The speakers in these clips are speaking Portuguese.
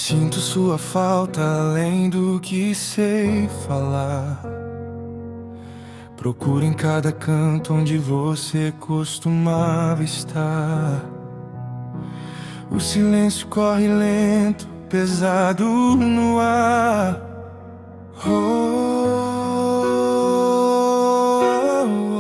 Sinto sua falta além do que sei falar. Procuro em cada canto onde você costumava estar. O silêncio corre lento, pesado no ar. Oh, oh,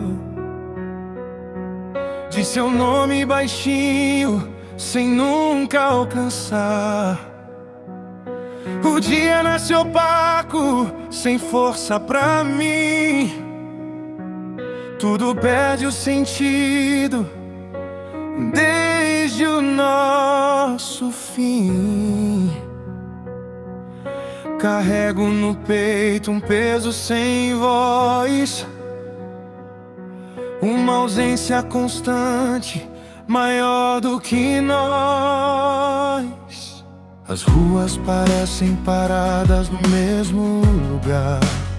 oh. Diz seu nome baixinho, sem nunca alcançar. O dia nasce opaco, sem força pra mim. Tudo perde o sentido desde o nosso fim. Carrego no peito um peso sem voz, uma ausência constante, maior do que nós. As ruas parecem paradas no mesmo lugar.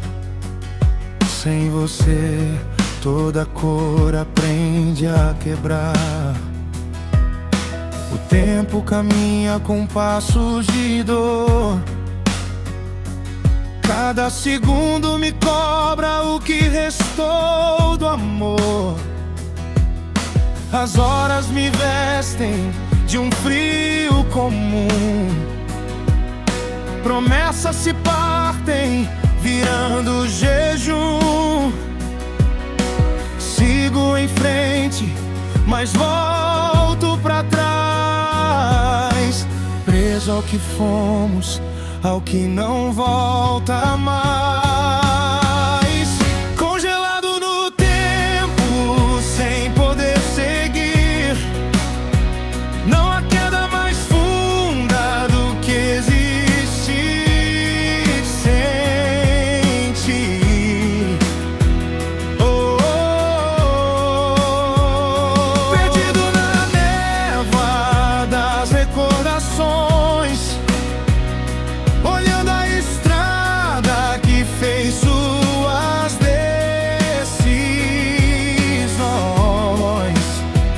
Sem você, toda cor aprende a quebrar. O tempo caminha com passos de dor. Cada segundo me cobra o que restou do amor. As horas me vestem de um frio comum. Promessas se partem, virando jejum. Sigo em frente, mas volto pra trás. Preso ao que fomos, ao que não volta mais. Congelado no tempo, sem poder seguir. Não há queda mais funda do que existir sem ti. Oh, oh, oh. Perdido na névoa das recordações, olhando a estrada que fez suas decisões.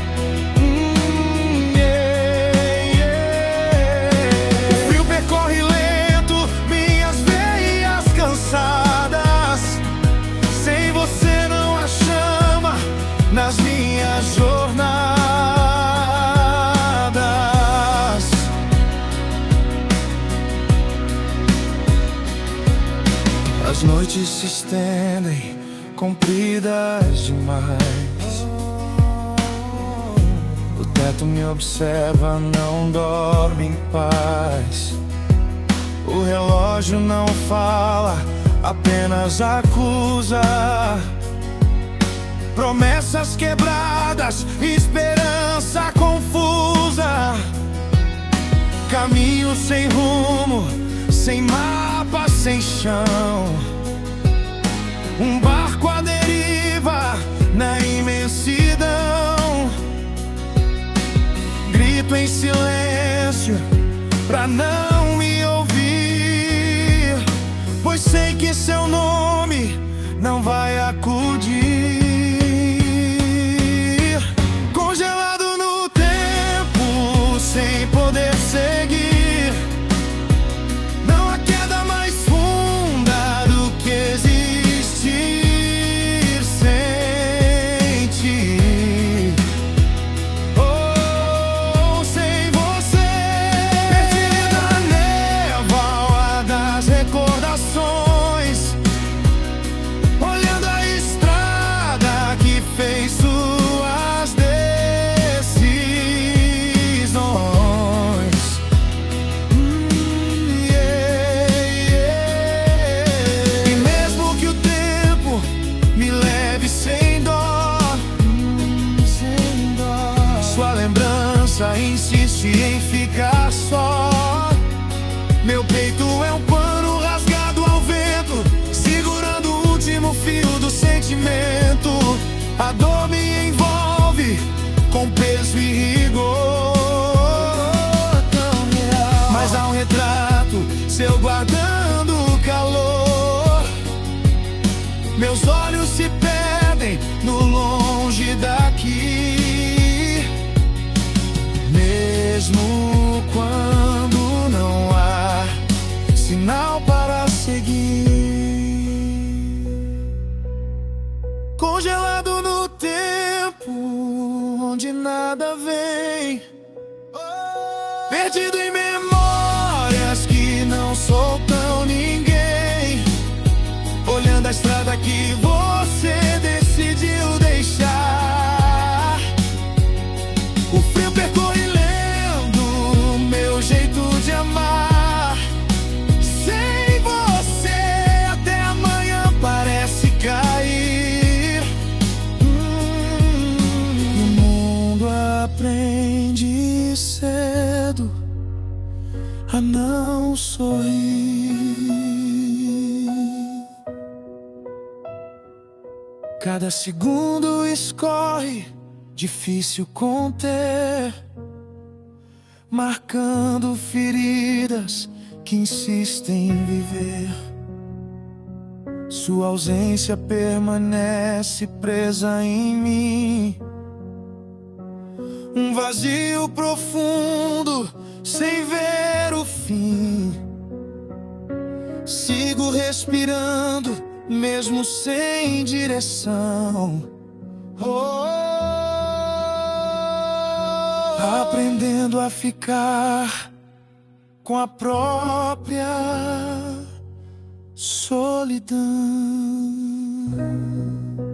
O frio percorre lento minhas veias cansadas. Sem você não há chama nas minhas jornadas. As noites se estendem, compridas demais. O teto me observa, não dorme em paz. O relógio não fala, apenas acusa. Promessas quebradas, esperança confusa. Caminho sem rumo, sem mapa, sem chão. Um barco à deriva na imensidão. Grito em silêncio pra não me ouvir, pois sei que seu nome não vai acudir. Congelado no tempo, sem poder seguir. Não há queda mais funda do que existir sem ti. Oh, sem você. Perdida na névoa das recordações, olhando a estrada final para seguir. Congelado no tempo, onde nada vem, perdido em memórias que não soltam ninguém, olhando a estrada que você decidiu deixar. O frio percorre lento meu jeito de amar. Sem você até amanhã parece cair. O mundo aprende cedo a não sorrir. Cada segundo escorre, difícil conter, marcando feridas que insistem em viver. Sua ausência permanece presa em mim, um vazio profundo sem ver o fim. Sigo respirando mesmo sem direção, aprendendo a ficar com a própria solidão.